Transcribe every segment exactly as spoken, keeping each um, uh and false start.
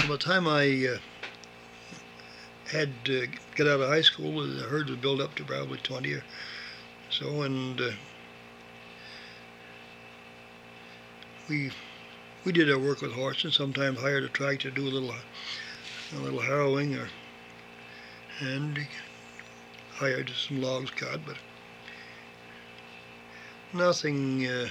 by the time I uh, had to get out of high school, the herd would build up to probably twenty or so, and uh, we we did our work with horses. Sometimes hired a tractor to do a little a little harrowing, or and hired some logs cut, but nothing. Uh,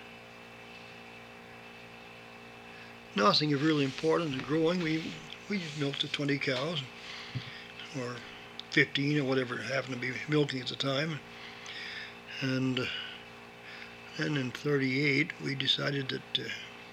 Nothing is really important in growing. We we just milked to twenty cows, or fifteen, or whatever it happened to be milking at the time. And uh, then in thirty-eight, we decided that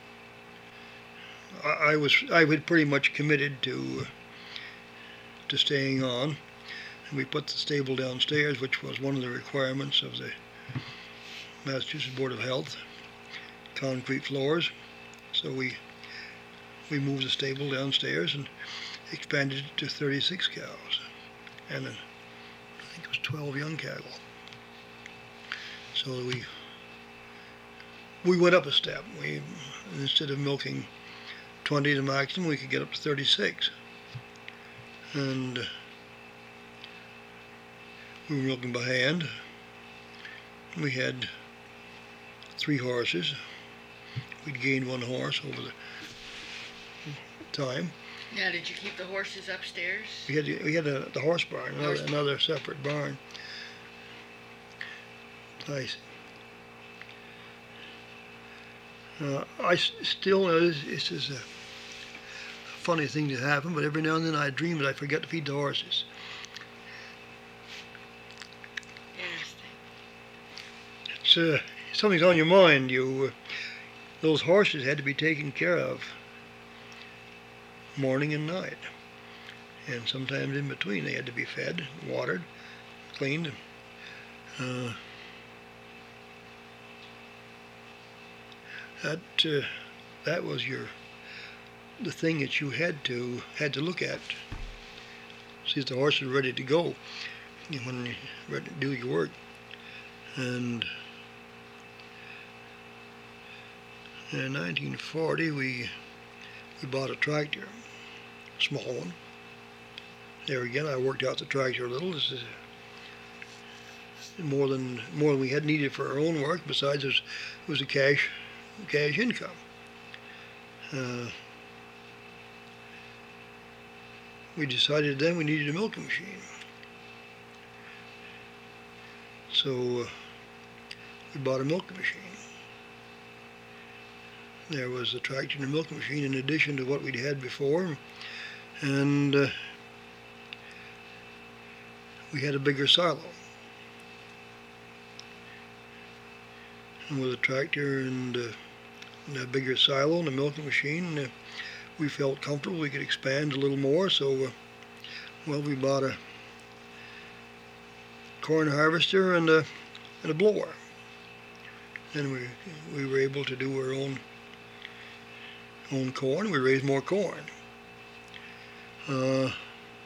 uh, I, I was I was pretty much committed to uh, to staying on, and we put the stable downstairs, which was one of the requirements of the Massachusetts Board of Health, concrete floors. So we we moved the stable downstairs and expanded it to thirty-six cows, and then I think it was twelve young cattle. So we we went up a step. We instead of milking twenty to maximum, we could get up to thirty-six, and we were milking by hand. We had three horses. We'd gained one horse over the time. Now, did you keep the horses upstairs? We had we had a, the horse barn, another, Horse- another separate barn. Nice. Uh, I s- still know this, this is a funny thing to happen, but every now and then I dream that I forget to feed the horses. Interesting. It's uh, something's on your mind. You uh, those horses had to be taken care of morning and night, and sometimes in between they had to be fed, watered, cleaned. Uh, that uh, that was your the thing that you had to had to look at. See if the horse was ready to go when you ready to do your work. And in nineteen forty, we we bought a tractor, a small one. There again, I worked out the tractor a little. This is more than more than we had needed for our own work. Besides, it was, it was a cash cash income. Uh, we decided then we needed a milking machine. So uh, we bought a milking machine. There was a tractor and a milking machine in addition to what we'd had before, and uh, we had a bigger silo. And with a tractor and, uh, and a bigger silo and a milking machine, uh, we felt comfortable we could expand a little more. So, uh, well, we bought a corn harvester and a and a blower, and we we were able to do our own. own corn. We raised more corn. Uh,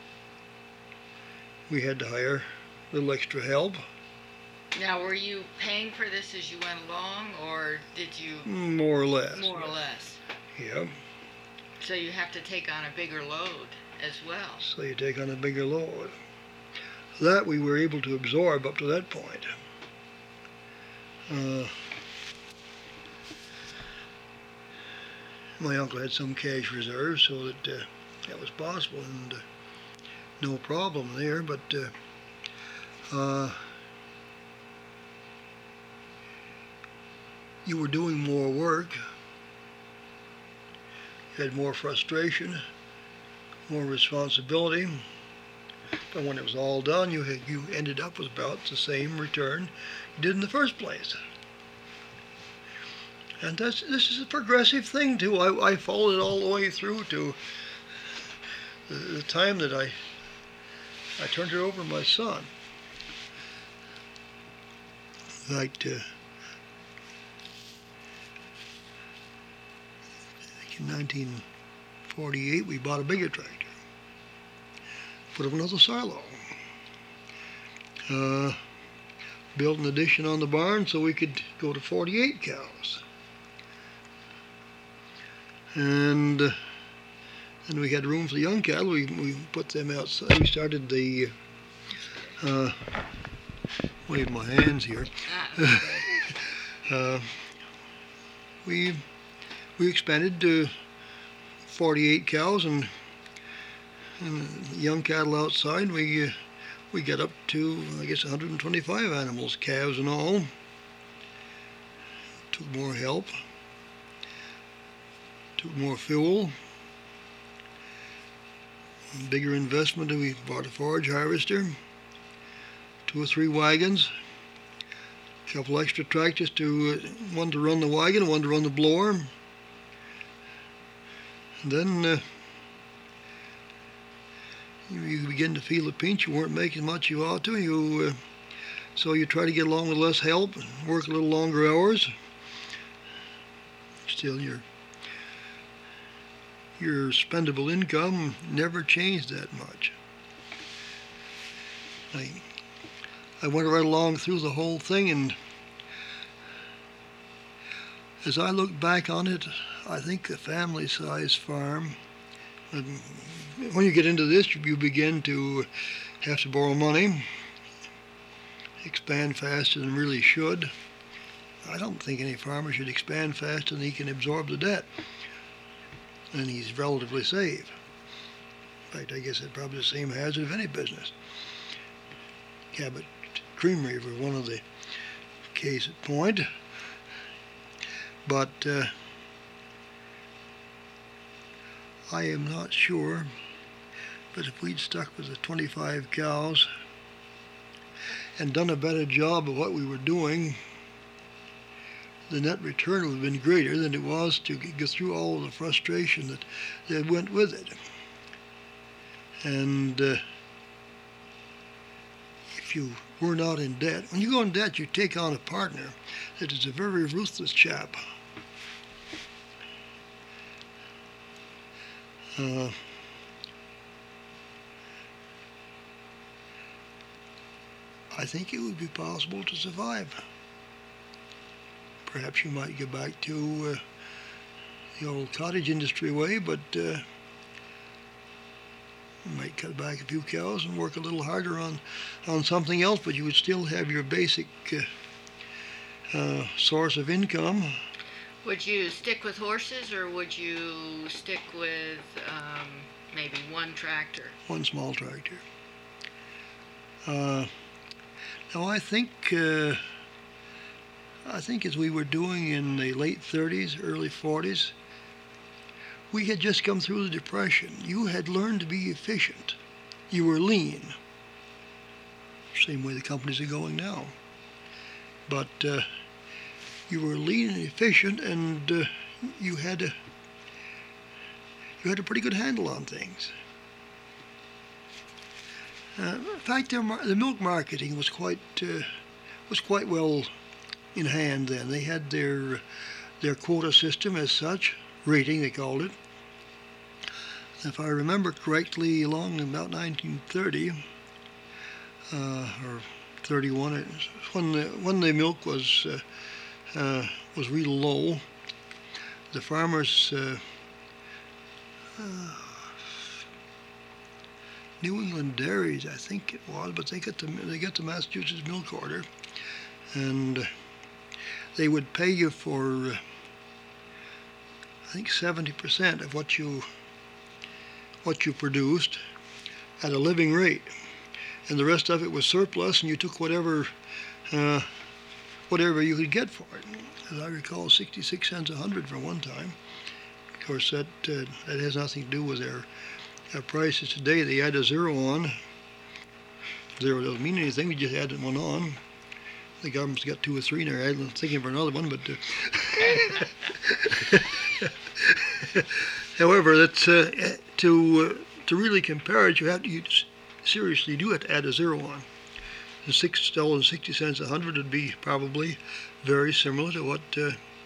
we had to hire a little extra help. Now, were you paying for this as you went along, or did you? More or less. More or less. Yeah. So you have to take on a bigger load as well. So you take on a bigger load. That we were able to absorb up to that point. Uh, my uncle had some cash reserves, so that uh, that was possible, and uh, no problem there. But uh, uh, you were doing more work. You had more frustration, more responsibility. But when it was all done, you had, you ended up with about the same return you did in the first place. And that's, this is a progressive thing too. I, I followed it all the way through to the, the time that I I turned it over to my son. Like uh, I think in nineteen forty-eight, we bought a bigger tractor. Put up another silo. Uh, built an addition on the barn so we could go to forty-eight cows. And uh, and we had room for the young cattle. We we put them outside. We started the. Uh, wave my hands here. Ah, uh, we we expanded to forty-eight cows and, and young cattle outside. We uh, we got up to I guess one hundred twenty-five animals, calves and all. Took more help. Took more fuel. Bigger investment. We bought a forage harvester. Two or three wagons, a couple extra tractors, to uh, one to run the wagon, one to run the blower. And then uh, you, you begin to feel the pinch. You weren't making much you ought to. You uh, so you try to get along with less help, and work a little longer hours. Still, your your spendable income never changed that much. I, I went right along through the whole thing, and as I look back on it, I think a family-sized farm, when you get into this, you begin to have to borrow money, expand faster than really should. I don't think any farmer should expand faster than he can absorb the debt, and he's relatively safe. In fact, I guess it's probably the same hazard of any business. Cabot Creamery was one of the case at point, but uh, I am not sure. But if we'd stuck with the twenty-five cows and done a better job of what we were doing, the net return would have been greater than it was to get through all of the frustration that, that went with it. And uh, if you were not in debt, when you go in debt, you take on a partner that is a very ruthless chap. Uh, I think it would be possible to survive. Perhaps you might get back to uh, the old cottage industry way, but uh, you might cut back a few cows and work a little harder on, on something else, but you would still have your basic uh, uh, source of income. would you stick with horses, or would you stick with um, maybe one tractor? One small tractor. Uh, now I think uh, I think as we were doing in the late thirties, early forties, we had just come through the Depression. You had learned to be efficient. You were lean. Same way the companies are going now. But uh, you were lean and efficient, and uh, you had a you had a pretty good handle on things. Uh, in fact, their, the milk marketing was quite uh, was quite well in hand then. They had their their quota system as such, rating they called it. If I remember correctly, along about nineteen thirty uh, or thirty-one, it was when the when the milk was uh, uh, was real low, the farmers. Uh, uh, New England Dairies, I think it was, but they got the they got the Massachusetts milk order, and they would pay you for uh, I think seventy percent of what you what you produced at a living rate, and the rest of it was surplus, and you took whatever uh, whatever you could get for it. As I recall, sixty-six cents a hundred for one time. Of course, that uh, that has nothing to do with their Our prices today. They add a zero on. Zero doesn't mean anything. We just added one on. The government's got two or three, and they're thinking for another one. But uh, however, that's uh, to uh, to really compare it, you have to you seriously do have to add a zero on. The six dollars and sixty cents a hundred would be probably very similar to what uh,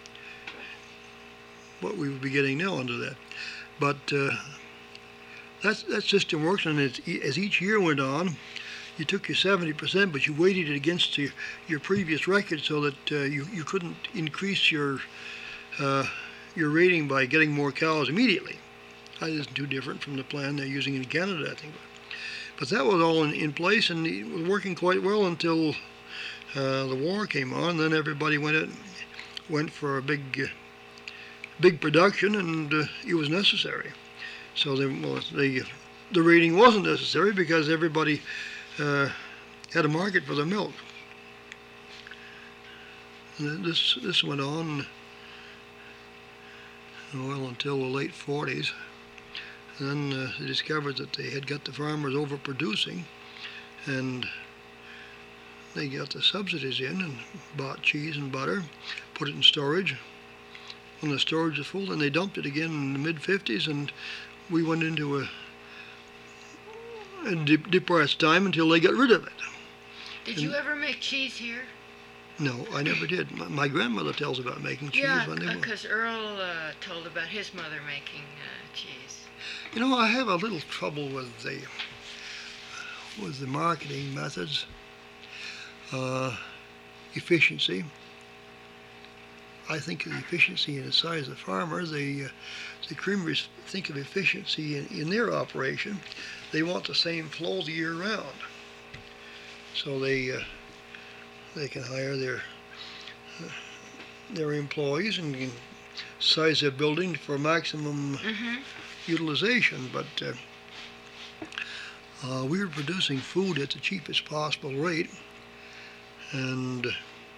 what we would be getting now under that. But uh, That, that system works, and it's, as each year went on, you took your seventy percent, but you weighted it against your, your previous record so that uh, you, you couldn't increase your uh, your rating by getting more cows immediately. That isn't too different from the plan they're using in Canada, I think. But that was all in, in place, and it was working quite well until uh, the war came on. Then everybody went in, went for a big, uh, big production, and uh, it was necessary. So they, well, they, the raiding wasn't necessary because everybody uh, had a market for their milk. And this this went on well until the late forties. And then uh, they discovered that they had got the farmers overproducing, and they got the subsidies in and bought cheese and butter, put it in storage. When the storage was full, then they dumped it again in the mid fifties, and we went into a, a de- depressed time until they got rid of it. Did and you ever make cheese here? No, I never did. My, my grandmother tells about making cheese Yeah, when they were. because Earl uh, told about his mother making uh, cheese. You know, I have a little trouble with the with the marketing methods, uh, efficiency. I think of the efficiency in the size of the farmer. The uh, the creamers think of efficiency in, in their operation. They want the same flow the year round, so they uh, they can hire their uh, their employees and can size their building for maximum Mm-hmm. utilization. But uh, uh, we were producing food at the cheapest possible rate, and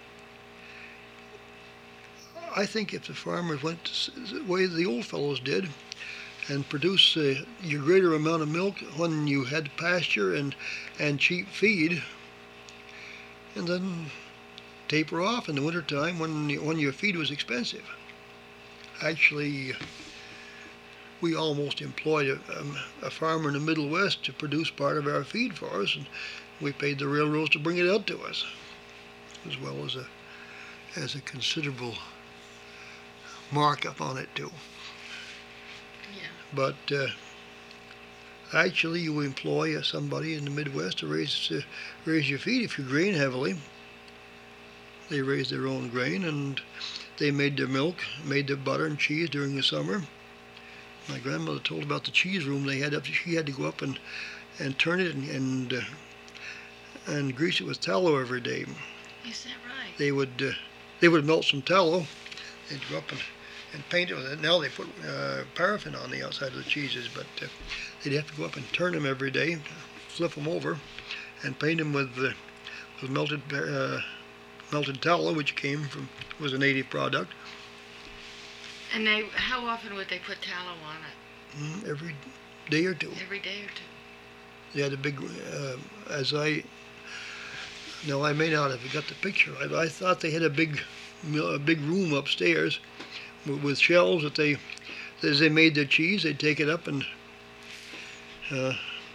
I think if the farmers went the way the old fellows did and produced uh, your greater amount of milk when you had pasture and and cheap feed, and then taper off in the wintertime when when your feed was expensive. Actually, we almost employed a, um, a farmer in the Middle West to produce part of our feed for us, and we paid the railroads to bring it out to us, as well as a as a considerable markup on it too. Yeah. But uh, actually, you employ somebody in the Midwest to raise uh, raise your feed if you grain heavily. They raised their own grain, and they made their milk, made their butter and cheese during the summer. My grandmother told about the cheese room they had up. She had to go up and, and turn it and and, uh, and grease it with tallow every day. Is that right? They would uh, they would melt some tallow. They'd go up and, and paint it with it. Now they put uh, paraffin on the outside of the cheeses, but uh, they'd have to go up and turn them every day, flip them over, and paint them with uh, with melted uh, melted tallow, which came from was a native product. And they, how often would they put tallow on it? Mm, every day or two. Every day or two. They had a big, uh, as I, no, I may not have got the picture. I, I thought they had a big, a big room upstairs with, with shelves that they, as they made their cheese, they'd take it up and uh,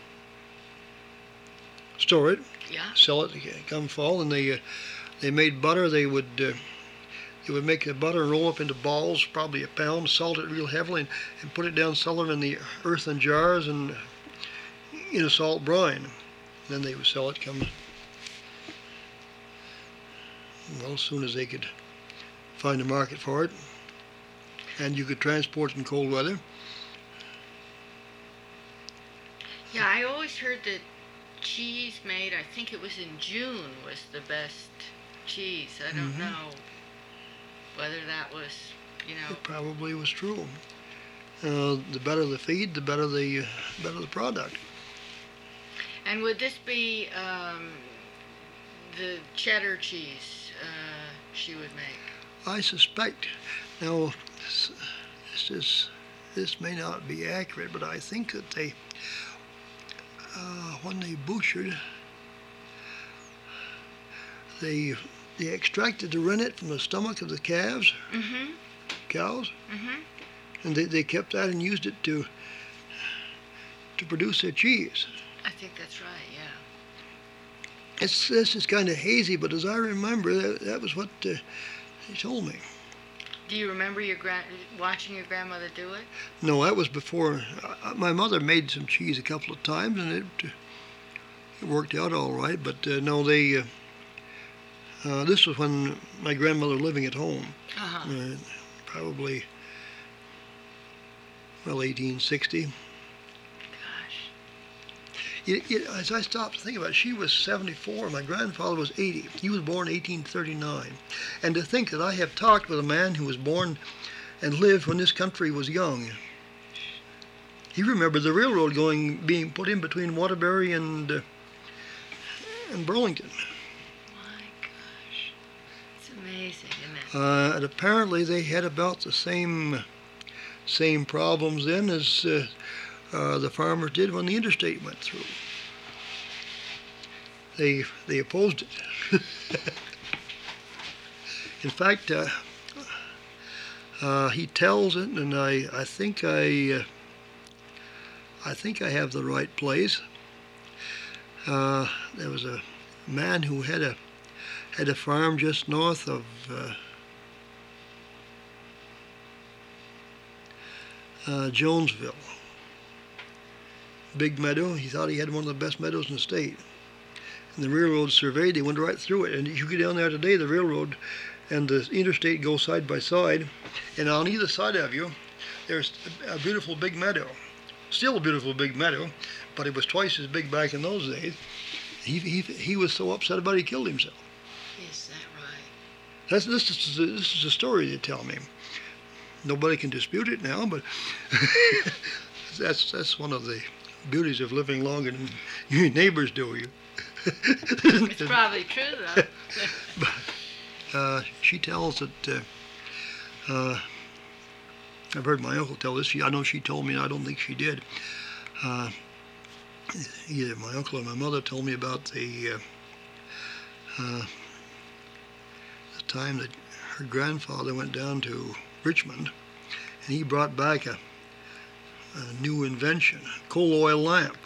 store it, Yeah. sell it come fall, and they, uh, they made butter. They would. Uh, They would make the butter and roll up into balls, probably a pound, salt it real heavily, and, and put it down cellar in the earthen jars and in a salt brine. Then they would sell it come, well, as soon as they could find a market for it. And you could transport it in cold weather. Yeah, I always heard that cheese made, I think it was in June, was the best cheese. I don't Mhm. know whether that was, you know. It probably was true. Uh, the better the feed, the better the uh, better the product. And would this be um, the cheddar cheese uh, she would make? I suspect. Now, this, this is this may not be accurate, but I think that they, uh, when they butchered, they they extracted the rennet from the stomach of the calves, Mm-hmm. cows, Mm-hmm. and they, they kept that and used it to to produce their cheese. I think that's right, yeah. It's this is kind of hazy, but as I remember, that, that was what uh, they told me. Do you remember your grand watching your grandmother do it? No, that was before. Uh, my mother made some cheese a couple of times, and it, uh, it worked out all right. But uh, no, they. Uh, uh, this was when my grandmother living at home. Uh-huh. Uh, probably well, eighteen sixty. Gosh. It, it, as I stopped to think about it, she was seventy-four. My grandfather was eighty. He was born in eighteen thirty-nine. And to think that I have talked with a man who was born and lived when this country was young. He remembered the railroad going, being put in between Waterbury and uh, and Burlington. My gosh. It's amazing, isn't it? Uh, and apparently they had about the same same problems then as uh, uh, the farmers did when the interstate went through. They they opposed it. In fact, uh, uh, he tells it, and I I think I. Uh, I think I have the right place. Uh, there was a man who had a had a farm just north of uh, uh, Jonesville. Big meadow. He thought he had one of the best meadows in the state. And the railroad surveyed. They went right through it. And you get down there today, the railroad and the interstate go side by side. And on either side of you, there's a beautiful big meadow. Still a beautiful big meadow, but it was twice as big back in those days. He he he was so upset about it, he killed himself. Is that right? That's this is this is a story they tell me. Nobody can dispute it now, but that's that's one of the beauties of living longer than your neighbors do. You. It's probably true though. But, uh, she tells that. Uh, uh, I've heard my uncle tell this. She, I know she told me, and I don't think she did. Uh, either my uncle or my mother told me about the, uh, uh, the time that her grandfather went down to Richmond, and he brought back a, a new invention, a coal oil lamp.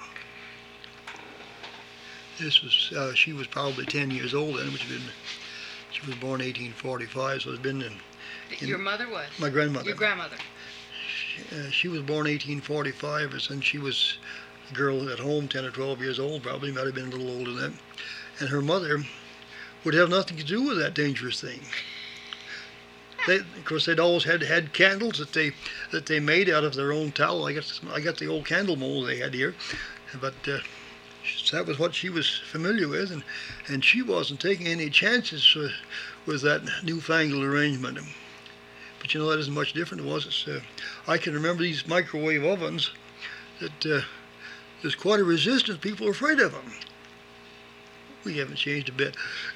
This was, uh, she was probably ten years old then, which had been, she was born eighteen forty-five, so it's been in, in... Your mother was? My grandmother. Your grandmother. Uh, she was born eighteen forty-five, and since she was a girl at home, ten or twelve years old, probably might have been a little older than that. And her mother would have nothing to do with that dangerous thing. They, of course, they'd always had had candles that they that they made out of their own tallow. I guess I got the old candle mold they had here, but uh, that was what she was familiar with, and and she wasn't taking any chances with, with that newfangled arrangement. But you know, that isn't much different than it was. It's, uh, I can remember these microwave ovens that uh, there's quite a resistance. People are afraid of them. We haven't changed a bit.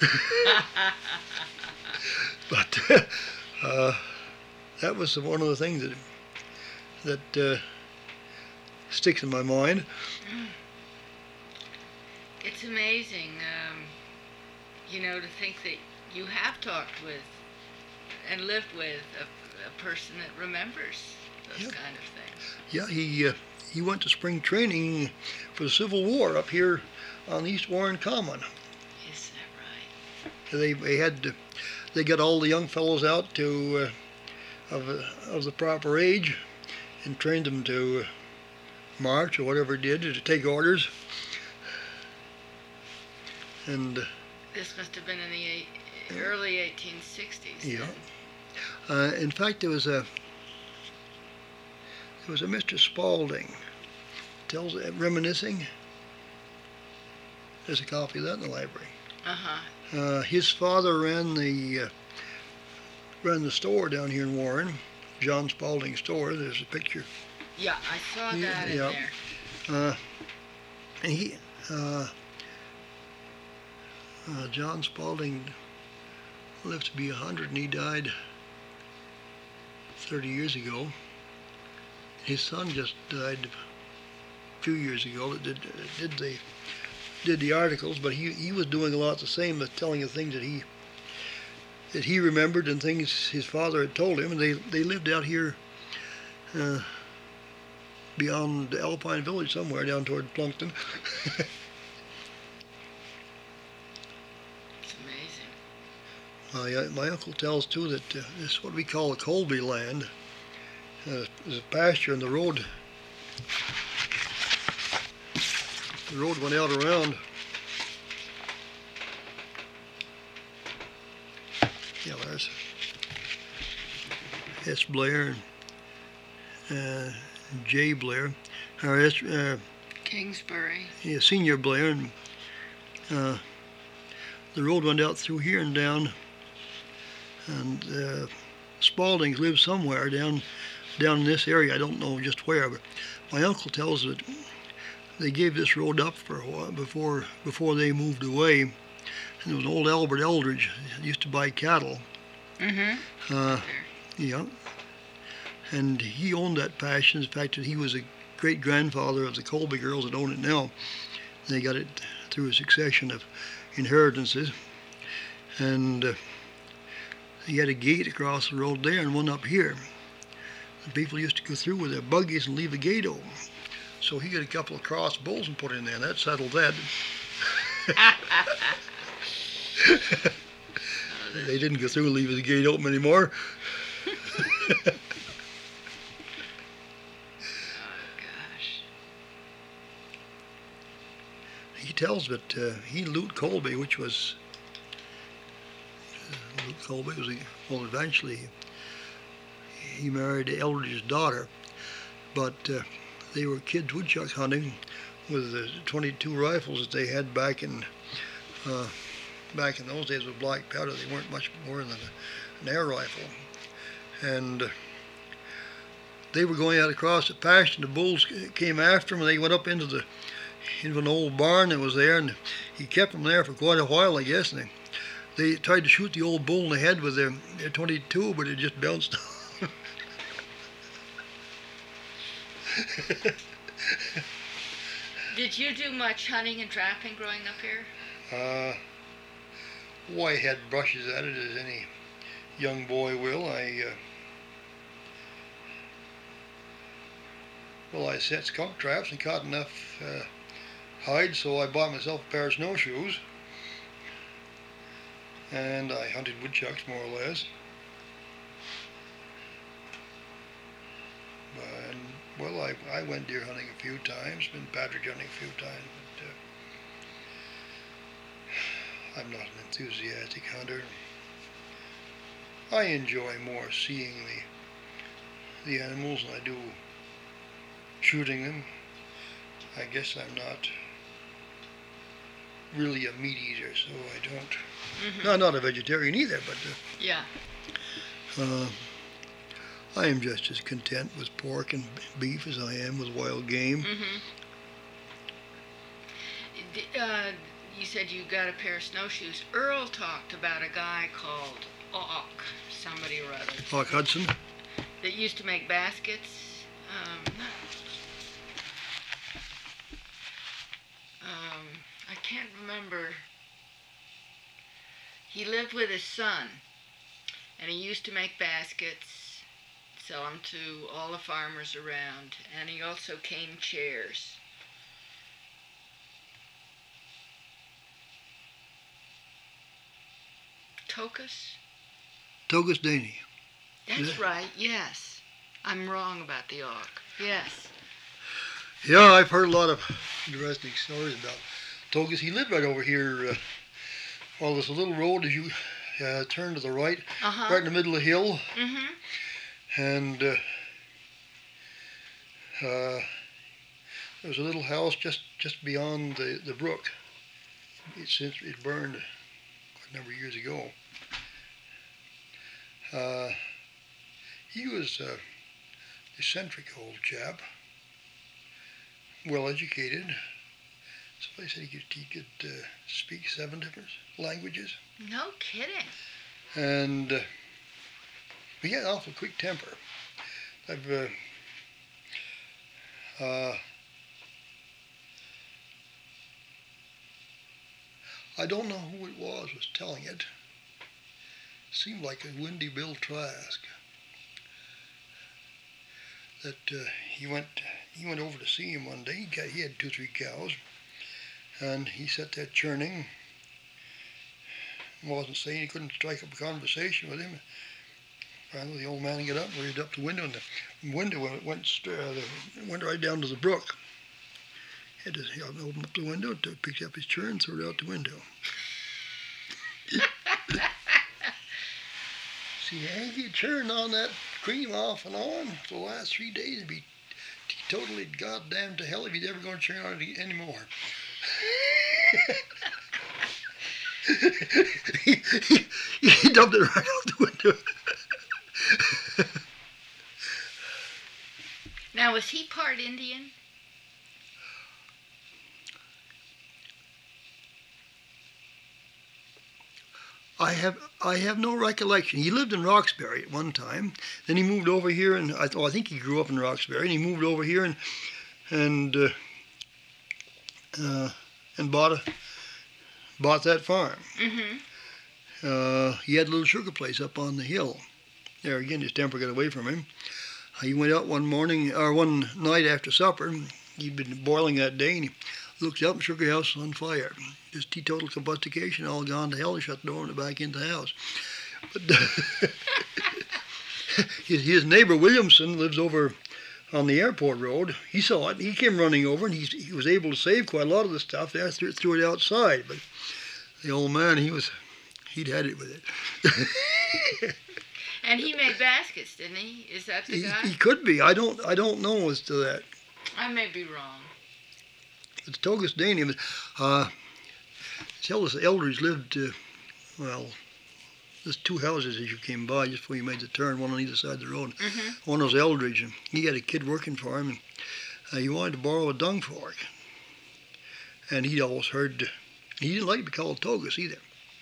But uh, that was one of the things that that uh, sticks in my mind. It's amazing, um, you know, to think that you have talked with and lived with a, a person that remembers those Yeah. kind of things. Yeah, he uh, he went to spring training for the Civil War up here on East Warren Common. Is that right? They they had to, they got all the young fellows out to uh, of uh, of the proper age, and trained them to uh, march or whatever it did to take orders. And uh, This must have been in the eight, early eighteen sixties. yeah. Uh, in fact, there was a there was a Mister Spaulding, tells uh, reminiscing. There's a copy of that in the library. Uh-huh. Uh, his father ran the uh, ran the store down here in Warren, John Spaulding store. There's a picture. Yeah, I saw Yeah, that in yeah. there. Uh, and he, uh, uh, John Spaulding lived to be a hundred, and he died thirty years ago. His son just died a few years ago. That did did the did the articles, but he he was doing a lot the same, as telling the things that he that he remembered and things his father had told him. And they they lived out here. Uh, beyond Alpine Village somewhere down toward Plunkton. It's amazing. my, uh, my uncle tells too that uh, this is what we call a Colby land. Uh, there's a pasture and the road the road went out around. Yeah, there's S. Blair and uh, J. Blair, or uh, Kingsbury. Yeah, Senior Blair, and uh, the road went out through here and down, and uh, Spaldings lived somewhere down down in this area. I don't know just where, but my uncle tells that they gave this road up for a while before before they moved away. And there was an old Albert Eldridge used to buy cattle. Mm-hmm. Uh, yeah, and he owned that pasture. In fact, he was a great grandfather of the Colby girls that own it now. They got it through a succession of inheritances, and uh, he had a gate across the road there and one up here. The people used to go through with their buggies and leave the gate open. So he got a couple of cross bulls and put in there, and that settled that. They didn't go through and leave the gate open anymore. He tells that uh, he Lute Colby, which was uh, Lute Colby was a, well, eventually he married Eldridge's daughter, but uh, they were kids woodchuck hunting with the twenty-two rifles that they had back in uh, back in those days with black powder. They weren't much more than a, an air rifle, and uh, they were going out across the pasture, and the bulls came after them, and they went up into the into an old barn that was there, and he kept them there for quite a while, I guess. And they, they tried to shoot the old bull in the head with their, their twenty-two, but it just bounced off. Did you do much hunting and trapping growing up here? Uh, well, I had brushes at it, as any young boy will. I uh, well, I set skunk traps and caught enough uh, hide, so I bought myself a pair of snowshoes, and I hunted woodchucks more or less. And, well, I, I went deer hunting a few times, been partridge hunting a few times, but uh, I'm not an enthusiastic hunter. I enjoy more seeing the the animals than I do shooting them. I guess I'm not really a meat eater, so I don't. Mm-hmm. No, not a vegetarian either, but uh, yeah. Uh, I am just as content with pork and beef as I am with wild game. Mm-hmm. Uh, you said you got a pair of snowshoes. Earl talked about a guy called Auk, somebody or other. Auk Hudson? That used to make baskets. Um, um, I can't remember. He lived with his son, and he used to make baskets, sell them to all the farmers around, and he also caned chairs. Tokus? Tokus Daney. That's yeah. right, yes. I'm wrong about the Auk. Yes. Yeah, I've heard a lot of interesting stories about Tokus. He lived right over here. Uh, well, there's a little road as you uh, turn to the right, uh-huh. right in the middle of the hill. Mm-hmm. And uh, uh, there was a little house just, just beyond the, the brook. It, since it burned a number of years ago. Uh, he was an eccentric old chap, well educated. Somebody said he could, he could uh, speak seven different languages. No kidding. And uh, he had an awful quick temper. I've, uh, uh, I don't know who it was was telling it. Seemed like a Windy Bill Trask. That uh, he went he went over to see him one day. He, got, he had two, three cows, and he sat there churning. Wasn't saying, he couldn't strike up a conversation with him. Finally, the old man got up and raised up the window, and the window went, went, uh, the, went right down to the brook. He had to he opened up the window, to pick up his churn, and threw it out the window. See, Hanky churned on that cream off and on for the last three days. It'd be totally goddamn to hell if he's ever going to turn on it anymore. he, he, he dumped it right out the window. Now, was he part Indian? I have I have no recollection. He lived in Roxbury at one time. Then he moved over here, and I, oh, I think he grew up in Roxbury. And he moved over here and and uh, uh, and bought a bought that farm. Mm-hmm. Uh, he had a little sugar place up on the hill. There again, his temper got away from him. He went out one morning or one night after supper. He'd been boiling that day, and he looked up, and sugar house was on fire. Just teetotal combustion, all gone to hell. He shut the door and went back into the house. But his, his neighbor Williamson lives over on the airport road. He saw it. He came running over, and he, he was able to save quite a lot of the stuff there. Threw, threw it outside. But the old man, he was, he'd had it with it. And he made baskets, didn't he? Is that the he, guy? He could be. I don't. I don't know as to that. I may be wrong. It's Togus Daney. Uh, tell us, the Eldridge lived, uh, well, there's two houses as you came by just before you made the turn, one on either side of the road. Mm-hmm. One was Eldridge, and he had a kid working for him, and uh, he wanted to borrow a dung fork. And he'd always heard, he didn't like to be called Togus either.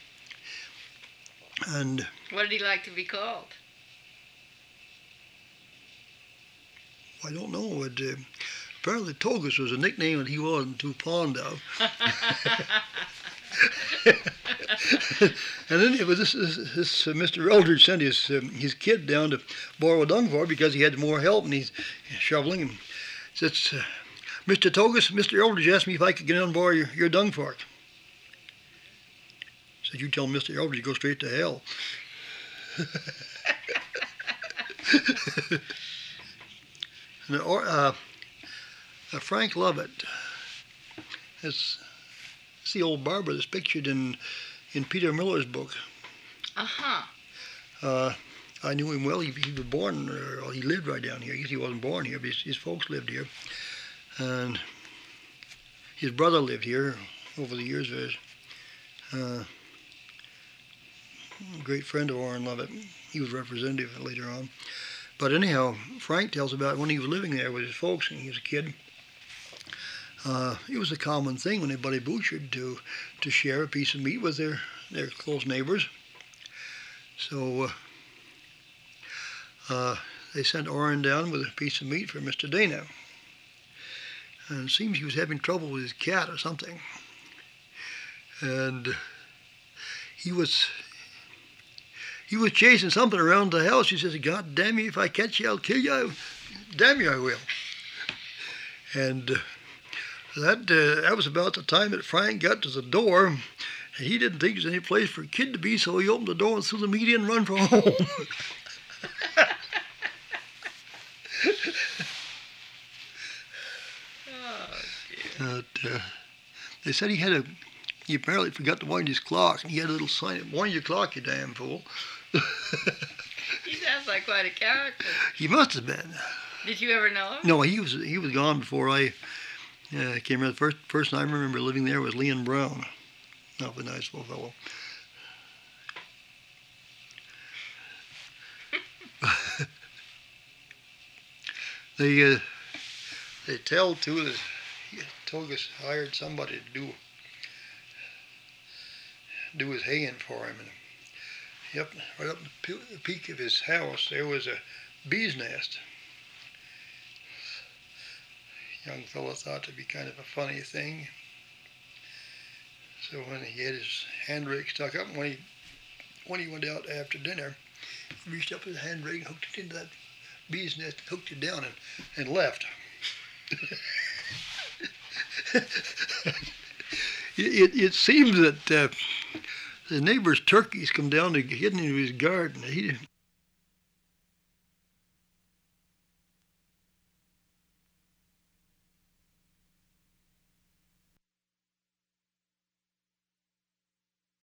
And what did he like to be called? I don't know. It, uh, apparently Togus was a nickname that he wasn't too fond of. And then it was this, this, this uh, Mister Eldridge sent his um, his kid down to borrow a dung fork because he had more help, and he's shoveling. And says, uh, Mister Togus, Mister Eldridge asked me if I could get in and borrow your, your dung fork. Said, you tell Mister Eldridge to go straight to hell. And, uh, uh, Frank Lovett, it's, it's the old barber that's pictured in, in Peter Miller's book. Uh-huh. Uh, I knew him well. He, he was born, or well, he lived right down here. I guess he wasn't born here, but his, his folks lived here. And his brother lived here over the years. Uh, a great friend of Warren Lovett. He was representative later on. But anyhow, Frank tells about when he was living there with his folks and he was a kid. Uh, it was a common thing when anybody butchered to to share a piece of meat with their, their close neighbors. So uh, uh, they sent Orrin down with a piece of meat for Mister Dana. And it seems he was having trouble with his cat or something. And he was he was chasing something around the house. He says, God damn you, if I catch you, I'll kill you. Damn you, I will. And uh, that uh, that was about the time that Frank got to the door. And he didn't think there was any place for a kid to be, so he opened the door and threw the meat in and run for home. But, uh, they said he had a, he apparently forgot to wind his clock, and he had a little sign, wind your clock, you damn fool. He sounds like quite a character. He must have been. Did you ever know him? No, he was he was gone before I uh, came here. The first person I remember living there was Leon Brown. Not a nice little fellow. they uh, they tell too that Togus hired somebody to do do his haying for him, and yep, right up the peak of his house there was a bee's nest. Young fellow thought it'd be kind of a funny thing. So when he had his hand rake stuck up, when he when he went out after dinner, he reached up with his hand rake and hooked it into that bee's nest, hooked it down, and, and left. it, it, it seems that uh, the neighbor's turkeys come down to get into his garden. He